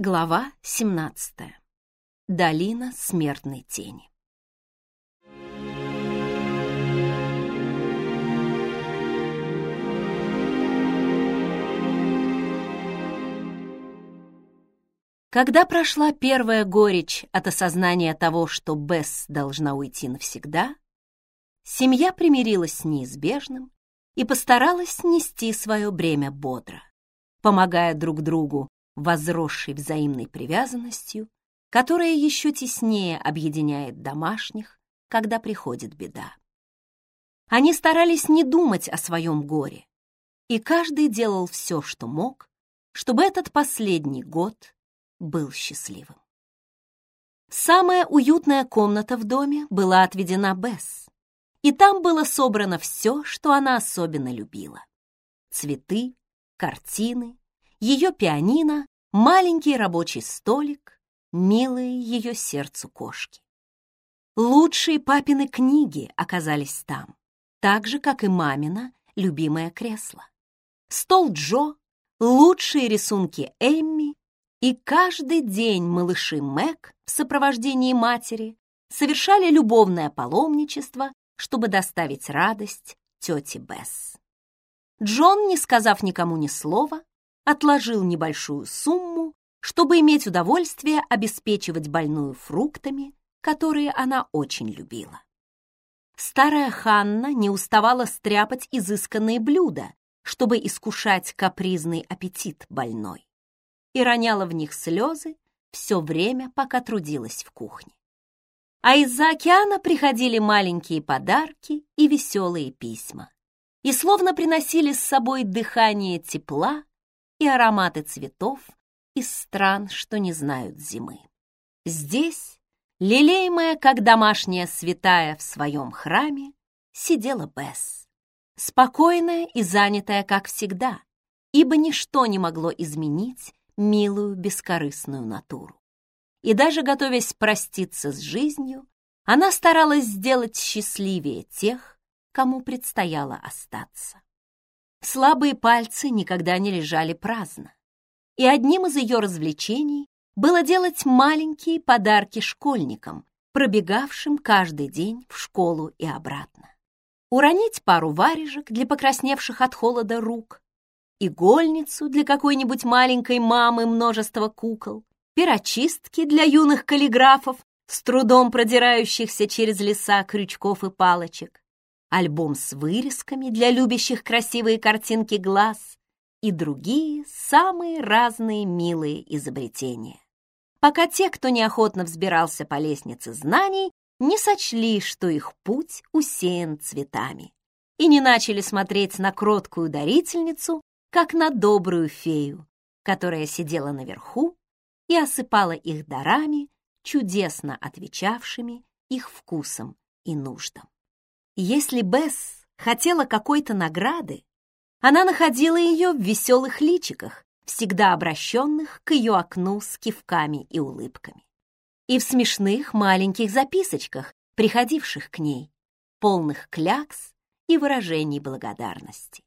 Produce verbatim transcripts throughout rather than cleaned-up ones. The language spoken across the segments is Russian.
Глава семнадцатая. Долина смертной тени. Когда прошла первая горечь от осознания того, что Бесс должна уйти навсегда, семья примирилась с неизбежным и постаралась нести свое бремя бодро, помогая друг другу возросшей взаимной привязанностью, которая еще теснее объединяет домашних, когда приходит беда. Они старались не думать о своем горе, и каждый делал все, что мог, чтобы этот последний год был счастливым. Самая уютная комната в доме была отведена Бесс, и там было собрано все, что она особенно любила. Цветы, картины, ее пианино, маленький рабочий столик, милые ее сердцу кошки. Лучшие папины книги оказались там, так же, как и мамина любимое кресло. Стол Джо, лучшие рисунки Эмми, и каждый день малыши Мэг в сопровождении матери совершали любовное паломничество, чтобы доставить радость тете Бесс. Джон, не сказав никому ни слова, отложил небольшую сумму, чтобы иметь удовольствие обеспечивать больную фруктами, которые она очень любила. Старая Ханна не уставала стряпать изысканные блюда, чтобы искушать капризный аппетит больной, и роняла в них слезы все время, пока трудилась в кухне. А из-за океана приходили маленькие подарки и веселые письма, и словно приносили с собой дыхание тепла и ароматы цветов из стран, что не знают зимы. Здесь, лелеемая как домашняя святая в своем храме, сидела Бесс, спокойная и занятая, как всегда, ибо ничто не могло изменить милую бескорыстную натуру. И даже готовясь проститься с жизнью, она старалась сделать счастливее тех, кому предстояло остаться. Слабые пальцы никогда не лежали праздно, и одним из ее развлечений было делать маленькие подарки школьникам, пробегавшим каждый день в школу и обратно. Уронить пару варежек для покрасневших от холода рук, игольницу для какой-нибудь маленькой мамы множества кукол, перочистки для юных каллиграфов, с трудом продирающихся через леса крючков и палочек, альбом с вырезками для любящих красивые картинки глаз и другие самые разные милые изобретения. Пока те, кто неохотно взбирался по лестнице знаний, не сочли, что их путь усеян цветами, и не начали смотреть на кроткую дарительницу, как на добрую фею, которая сидела наверху и осыпала их дарами, чудесно отвечавшими их вкусам и нуждам. Если Бесс хотела какой-то награды, она находила ее в веселых личиках, всегда обращенных к ее окну с кивками и улыбками, и в смешных маленьких записочках, приходивших к ней, полных клякс и выражений благодарности.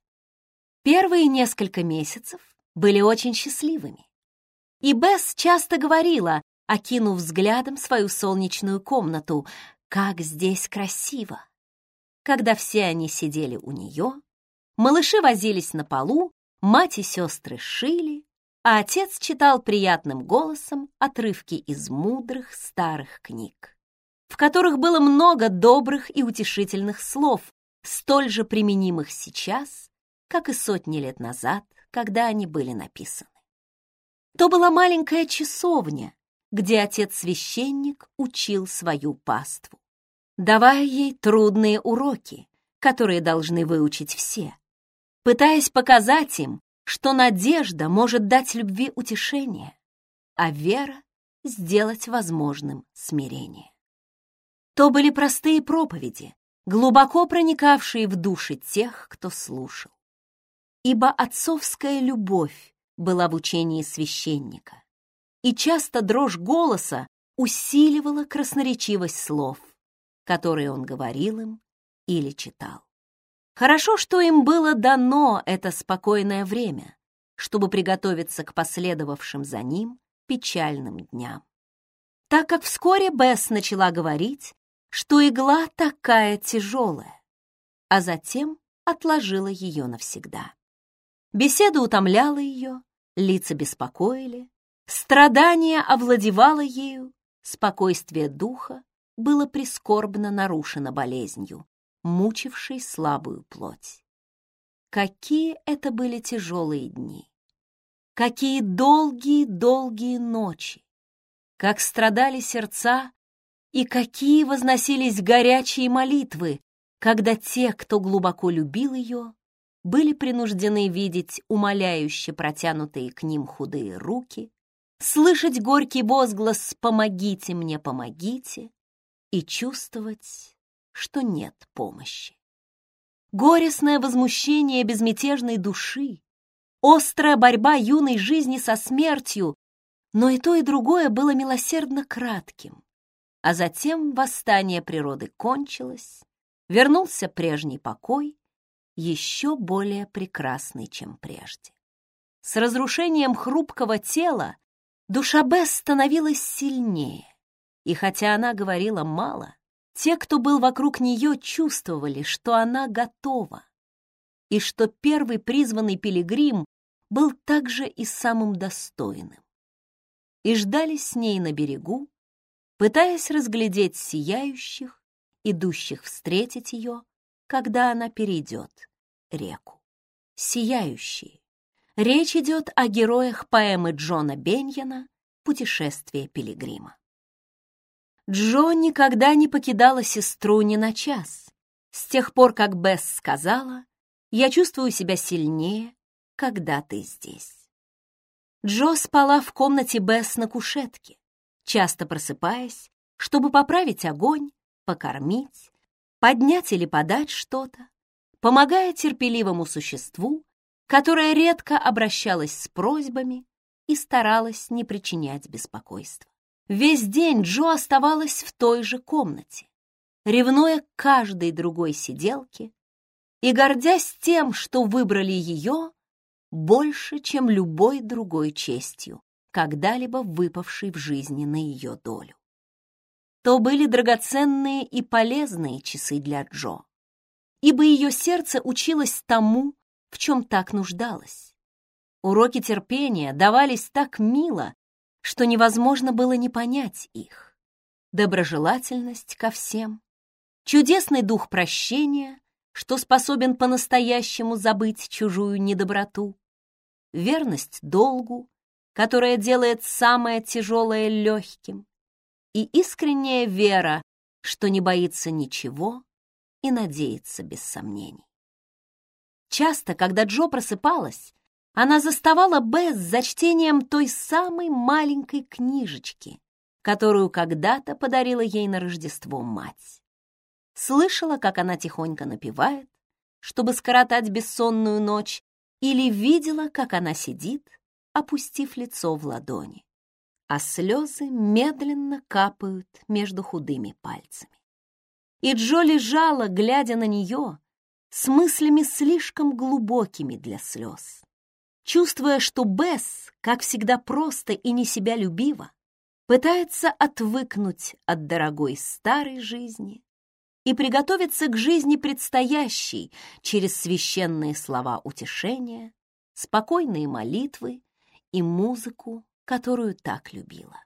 Первые несколько месяцев были очень счастливыми, и Бесс часто говорила, окинув взглядом свою солнечную комнату, как здесь красиво. Когда все они сидели у нее, малыши возились на полу, мать и сестры шили, а отец читал приятным голосом отрывки из мудрых старых книг, в которых было много добрых и утешительных слов, столь же применимых сейчас, как и сотни лет назад, когда они были написаны. То была маленькая часовня, где отец-священник учил свою паству, давая ей трудные уроки, которые должны выучить все, пытаясь показать им, что надежда может дать любви утешение, а вера — сделать возможным смирение. То были простые проповеди, глубоко проникавшие в души тех, кто слушал. Ибо отцовская любовь была в учении священника, и часто дрожь голоса усиливала красноречивость слов, которые он говорил им или читал. Хорошо, что им было дано это спокойное время, чтобы приготовиться к последовавшим за ним печальным дням. Так как вскоре Бесс начала говорить, что игла такая тяжелая, а затем отложила ее навсегда. Беседа утомляла ее, лица беспокоили, страдание овладевало ею, спокойствие духа было прискорбно нарушено болезнью, мучившей слабую плоть. Какие это были тяжелые дни! Какие долгие-долгие ночи! Как страдали сердца и какие возносились горячие молитвы, когда те, кто глубоко любил ее, были принуждены видеть умоляюще протянутые к ним худые руки, слышать горький возглас «Помогите мне, помогите!» и чувствовать, что нет помощи. Горестное возмущение безмятежной души, острая борьба юной жизни со смертью, но и то, и другое было милосердно кратким. А затем восстание природы кончилось, вернулся прежний покой, еще более прекрасный, чем прежде. С разрушением хрупкого тела душа Бесс становилась сильнее, и хотя она говорила мало, те, кто был вокруг нее, чувствовали, что она готова, и что первый призванный пилигрим был также и самым достойным. И ждали с ней на берегу, пытаясь разглядеть сияющих, идущих встретить ее, когда она перейдет реку. Сияющие. Речь идет о героях поэмы Джона Беньяна «Путешествие пилигрима». Джо никогда не покидала сестру ни на час. С тех пор, как Бесс сказала, «Я чувствую себя сильнее, когда ты здесь». Джо спала в комнате Бесс на кушетке, часто просыпаясь, чтобы поправить огонь, покормить, поднять или подать что-то, помогая терпеливому существу, которое редко обращалось с просьбами и старалась не причинять беспокойства. Весь день Джо оставалась в той же комнате, ревнуя к каждой другой сиделке и гордясь тем, что выбрали ее больше, чем любой другой честью, когда-либо выпавшей в жизни на ее долю. То были драгоценные и полезные часы для Джо, ибо ее сердце училось тому, в чем так нуждалось. Уроки терпения давались так мило, что невозможно было не понять их. Доброжелательность ко всем, чудесный дух прощения, что способен по-настоящему забыть чужую недоброту, верность долгу, которая делает самое тяжелое легким, и искренняя вера, что не боится ничего и надеется без сомнений. Часто, когда Джо просыпалась, она заставала Бесс за чтением той самой маленькой книжечки, которую когда-то подарила ей на Рождество мать. Слышала, как она тихонько напевает, чтобы скоротать бессонную ночь, или видела, как она сидит, опустив лицо в ладони, а слезы медленно капают между худыми пальцами. И Джо лежала, глядя на нее, с мыслями слишком глубокими для слез, чувствуя, что Бесс, как всегда просто и не себя любива, пытается отвыкнуть от дорогой старой жизни и приготовиться к жизни предстоящей через священные слова утешения, спокойные молитвы и музыку, которую так любила.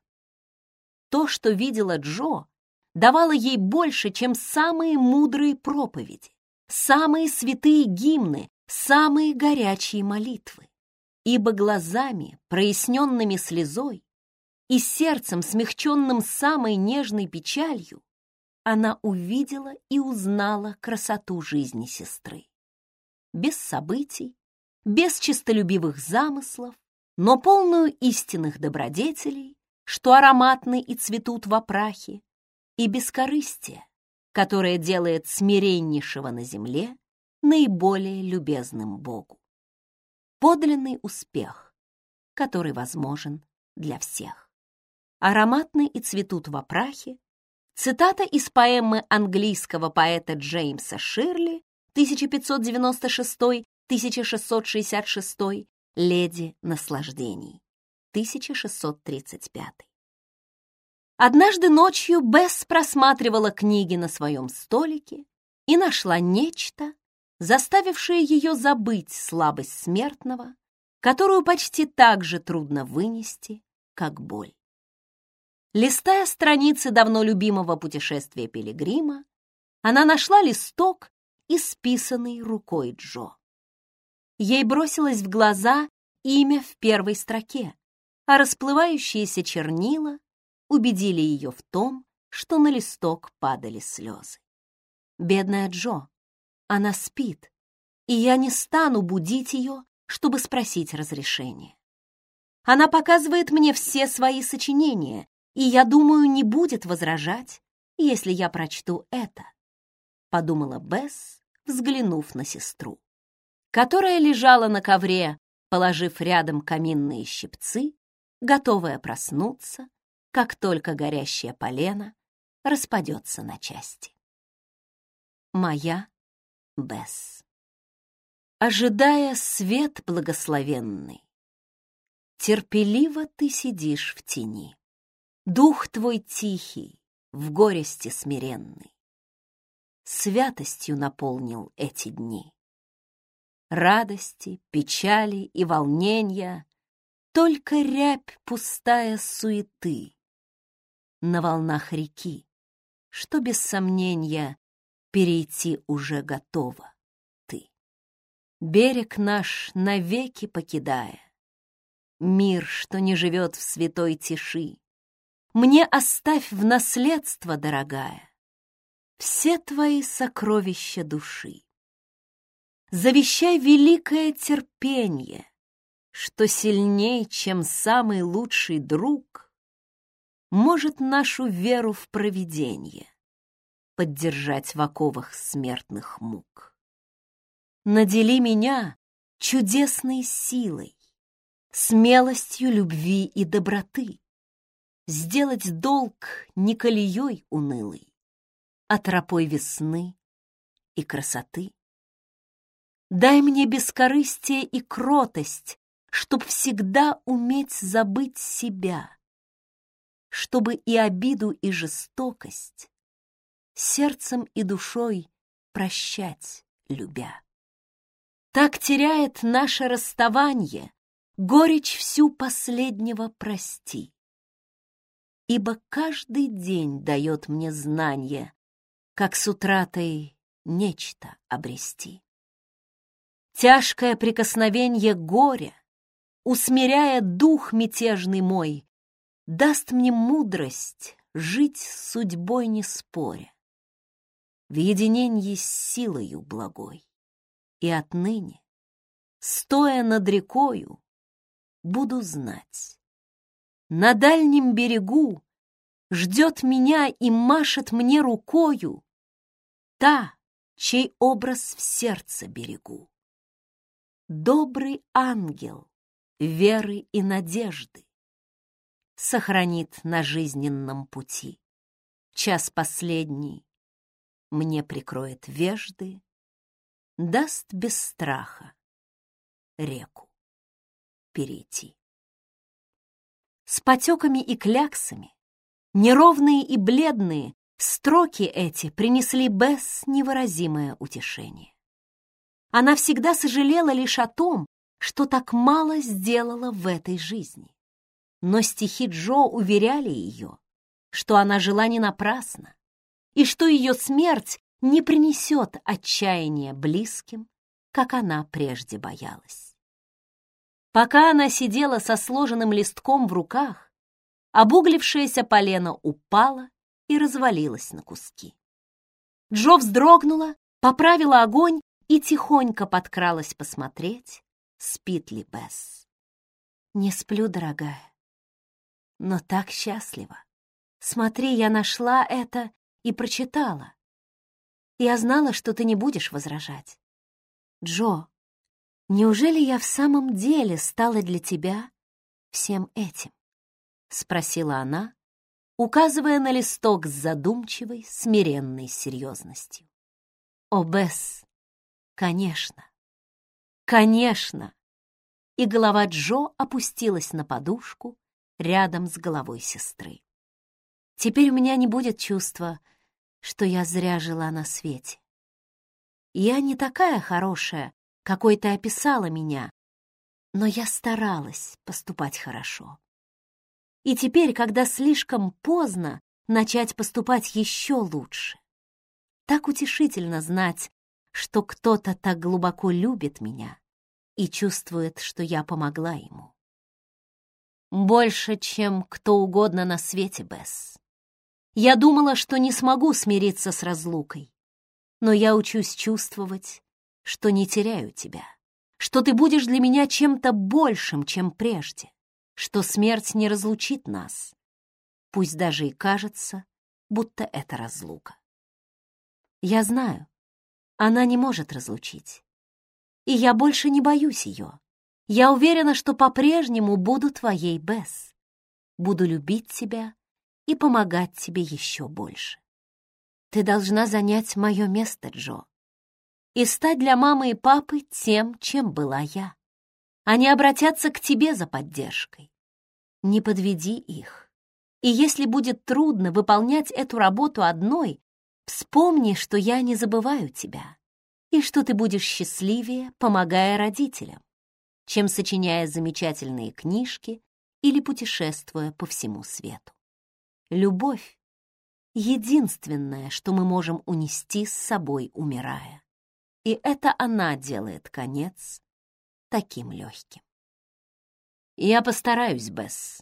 То, что видела Джо, давало ей больше, чем самые мудрые проповеди, самые святые гимны, самые горячие молитвы. Ибо глазами, проясненными слезой, и сердцем, смягченным самой нежной печалью, она увидела и узнала красоту жизни сестры. Без событий, без честолюбивых замыслов, но полную истинных добродетелей, что ароматны и цветут во прахе, и бескорыстия, которое делает смиреннейшего на земле наиболее любезным Богу. Подлинный успех, который возможен для всех. Ароматны и цветут во прахе — цитата из поэмы английского поэта Джеймса Ширли тысяча пятьсот девяносто шестой — тысяча шестьсот шестьдесят шестой «Леди наслаждений» тысяча шестьсот тридцать пятый. Однажды ночью Бесс просматривала книги на своем столике и нашла нечто, заставившее ее забыть слабость смертного, которую почти так же трудно вынести, как боль. Листая страницы давно любимого путешествия Пилигрима, она нашла листок, исписанный рукой Джо. Ей бросилось в глаза имя в первой строке, а расплывающиеся чернила убедили ее в том, что на листок падали слезы. Бедная Джо, она спит, и я не стану будить ее, чтобы спросить разрешения. Она показывает мне все свои сочинения, и, я думаю, не будет возражать, если я прочту это, подумала Бесс, взглянув на сестру, которая лежала на ковре, положив рядом каминные щипцы, готовая проснуться, как только горящее полено распадется на части. Моя Бесс. Ожидая свет благословенный, терпеливо ты сидишь в тени. Дух твой тихий, в горести смиренный, святостью наполнил эти дни. Радости, печали и волнения, только рябь пустая суеты на волнах реки, что без сомнения перейти уже готова ты. Берег наш навеки покидая, мир, что не живет в святой тиши, мне оставь в наследство, дорогая, все твои сокровища души. Завещай великое терпенье, что сильней, чем самый лучший друг, может нашу веру в провиденье поддержать в оковах смертных мук. Надели меня чудесной силой, смелостью любви и доброты, сделать долг не колеей унылой, а тропой весны и красоты. Дай мне бескорыстие и кротость, чтоб всегда уметь забыть себя, чтобы и обиду, и жестокость сердцем и душой прощать, любя. Так теряет наше расставанье горечь всю последнего прости, ибо каждый день дает мне знанье, как с утратой нечто обрести. Тяжкое прикосновенье горя, усмиряя дух мятежный мой, даст мне мудрость жить с судьбой не споря, в единенье с силою благой. И отныне, стоя над рекою, буду знать, на дальнем берегу ждет меня и машет мне рукою та, чей образ в сердце берегу. Добрый ангел веры и надежды сохранит на жизненном пути. Час последний мне прикроет вежды, даст без страха реку перейти. С потеками и кляксами, неровные и бледные, строки эти принесли Бесс невыразимое утешение. Она всегда сожалела лишь о том, что так мало сделала в этой жизни. Но стихи Джо уверяли ее, что она жила не напрасно, и что ее смерть не принесет отчаяния близким, как она прежде боялась. Пока она сидела со сложенным листком в руках, обуглившееся полено упало и развалилось на куски. Джо вздрогнула, поправила огонь и тихонько подкралась посмотреть, спит ли Бесс. «Не сплю, дорогая, но так счастлива. Смотри, я нашла это и прочитала. Я знала, что ты не будешь возражать. Джо, неужели я в самом деле стала для тебя всем этим?» — спросила она, указывая на листок с задумчивой, смиренной серьезностью. «О, Бесс, конечно, конечно, и голова Джо опустилась на подушку рядом с головой сестры. Теперь у меня не будет чувства, что я зря жила на свете. Я не такая хорошая, какой ты описала меня, но я старалась поступать хорошо. И теперь, когда слишком поздно, начать поступать еще лучше. Так утешительно знать, что кто-то так глубоко любит меня и чувствует, что я помогла ему. Больше, чем кто угодно на свете, Бесс. Я думала, что не смогу смириться с разлукой, но я учусь чувствовать, что не теряю тебя, что ты будешь для меня чем-то большим, чем прежде, что смерть не разлучит нас, пусть даже и кажется, будто это разлука. Я знаю, она не может разлучить, и я больше не боюсь ее. Я уверена, что по-прежнему буду твоей, Бесс, буду любить тебя и помогать тебе еще больше. Ты должна занять мое место, Джо, и стать для мамы и папы тем, чем была я. Они обратятся к тебе за поддержкой. Не подведи их. И если будет трудно выполнять эту работу одной, вспомни, что я не забываю тебя, и что ты будешь счастливее, помогая родителям, чем сочиняя замечательные книжки или путешествуя по всему свету. Любовь — единственное, что мы можем унести с собой, умирая. И это она делает конец таким легким. Я постараюсь, Бесс.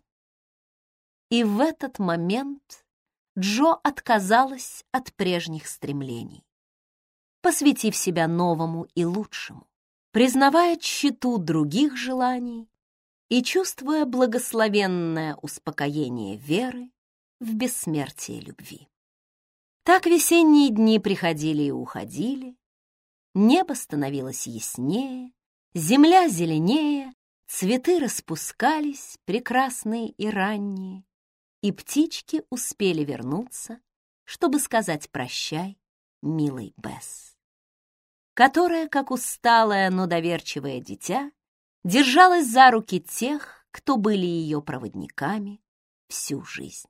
И в этот момент Джо отказалась от прежних стремлений, посвятив себя новому и лучшему, признавая тщету других желаний и чувствуя благословенное успокоение веры в бессмертие любви. Так весенние дни приходили и уходили, небо становилось яснее, земля зеленее, цветы распускались, прекрасные и ранние, и птички успели вернуться, чтобы сказать прощай милой Бесс, которая, как усталое, но доверчивое дитя, держалась за руки тех, кто были ее проводниками всю жизнь.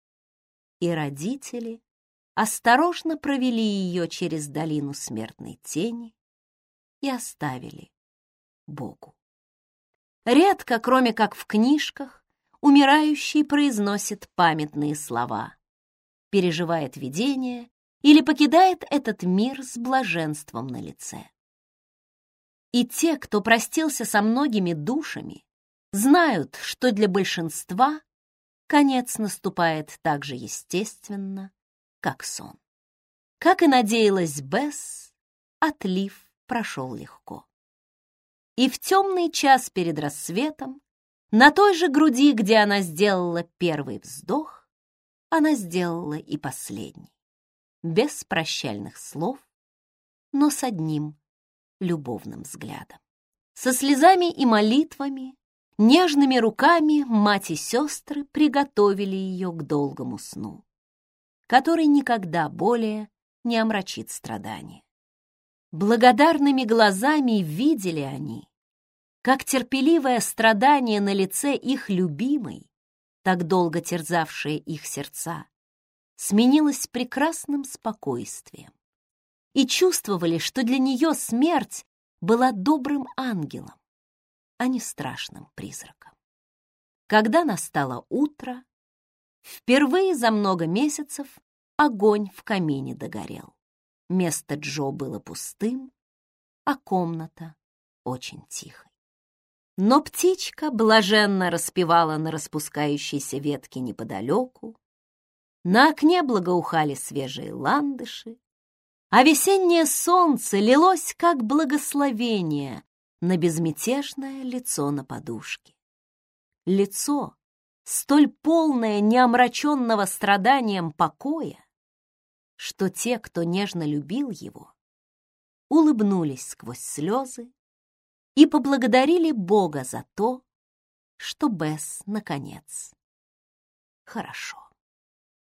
И родители осторожно провели ее через долину смертной тени и оставили Богу. Редко, кроме как в книжках, умирающий произносит памятные слова, переживает видение или покидает этот мир с блаженством на лице. И те, кто простился со многими душами, знают, что для большинства конец наступает так же естественно, как сон. Как и надеялась Бесс, отлив прошел легко. И в темный час перед рассветом, на той же груди, где она сделала первый вздох, она сделала и последний, без прощальных слов, но с одним любовным взглядом. Со слезами и молитвами, нежными руками мать и сестры приготовили ее к долгому сну, который никогда более не омрачит страдания. Благодарными глазами видели они, как терпеливое страдание на лице их любимой, так долго терзавшее их сердца, сменилось прекрасным спокойствием, и чувствовали, что для нее смерть была добрым ангелом, а не страшным призраком. Когда настало утро, впервые за много месяцев огонь в камине догорел. Место Джо было пустым, а комната очень тихой. Но птичка блаженно распевала на распускающейся ветке неподалеку, на окне благоухали свежие ландыши, а весеннее солнце лилось как благословение на безмятежное лицо на подушке. Лицо, столь полное неомраченного страданием покоя, что те, кто нежно любил его, улыбнулись сквозь слезы и поблагодарили Бога за то, что Бесс, наконец, хорошо.